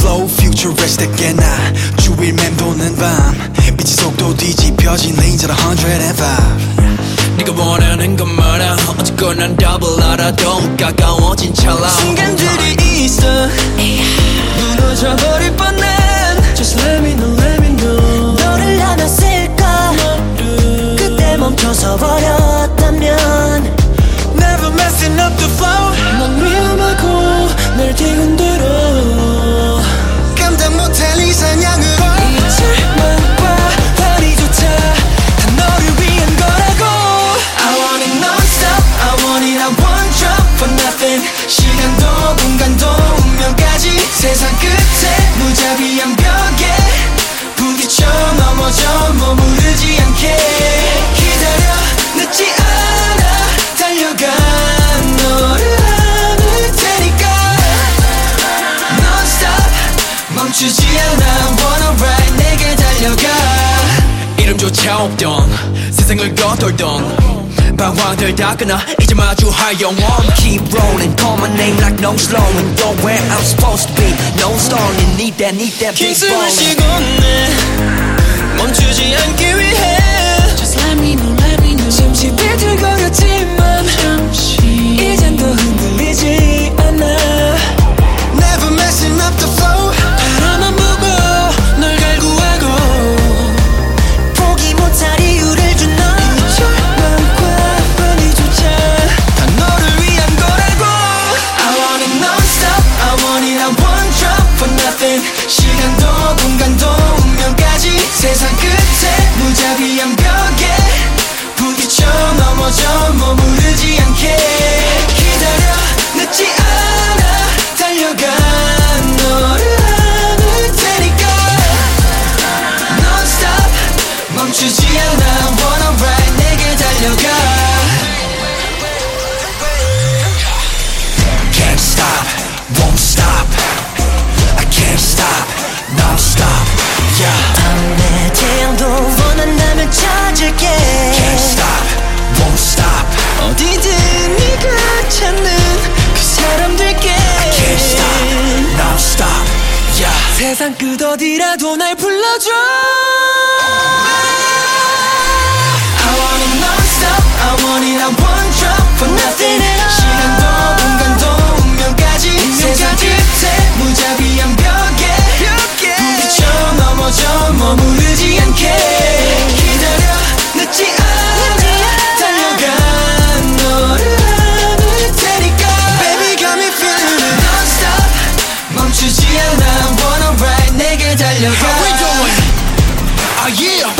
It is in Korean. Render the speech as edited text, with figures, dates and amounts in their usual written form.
flow futuristic 나 주위를 맴도는 밤 빛의 속도 뒤집혀진 레인저로 105 네가 원하는 건 많아 어쨌건 난 double 알아도 가까워진 찰나 순간들이 있어 무너져버릴 뻔한 Just let me know, let me know 너를 안았을까 그때 멈춰서 버렸다면 Never messing up the flow 넌 위험하고 날 뒤흔들어 감당 못할 이상향으로 이틀만과 다리조차 다 너를 위한 거라고 I want it non-stop I want it I want drop for nothing 시간도 공간도 운명까지 세상 끝에 무자비한 벽에 부딪혀 넘어져 머무르지 않게 기다려 늦지 않아 달려가 너를 안을 테니까 Non-stop 멈추지 않아 Wanna ride 내게 달려가 이름조차 없던 세상을 걷돌던 방황들 끄나 이제 마주할 영원 Keep rolling, call my name like no slowing Go where I'm supposed to be, no stalling Need that big 킹스 bone 마시고 내 멈추지 않기 위해 Just let me know 잠시 비틀거렸지만 이젠 더 흔들리지 않아 Never messing up the flow 바라만 보고 널 갈구하고 포기 못할 이유를 준 너 이철만과 빨리조차 다 너를 위한 거라고 I want it non-stop I want it I want drop for nothing 시간도 공간도 운명까지 세상 끝에 무자비한 벽에 부딪혀 넘어져 머무르지 않게 기다려 늦지 않아 달려가 너를 안을 테니까 Non-stop 멈추지 않아 Wanna ride 내게 달려가 Can't stop, won't stop I can't stop, no stop Yeah 밤의 태양도 원한다면 찾을게 Can't stop, won't stop 어디든 네가 찾는 그 사람 될게 Can't stop, no stop Yeah 세상 끝 어디라도 날 불러줘 I want it non-stop I want it I want drop for nothing 시간도 공간도 운명까지 세상 끝에 무자비한 벽에 부딪혀 넘어져 머무르지 않게 기다려 늦지 않아 달려가 너를 안을 테니까 Baby got me feeling it non-stop 멈추지 않아 Wanna ride 내게 달려가 How we doing? Ah yeah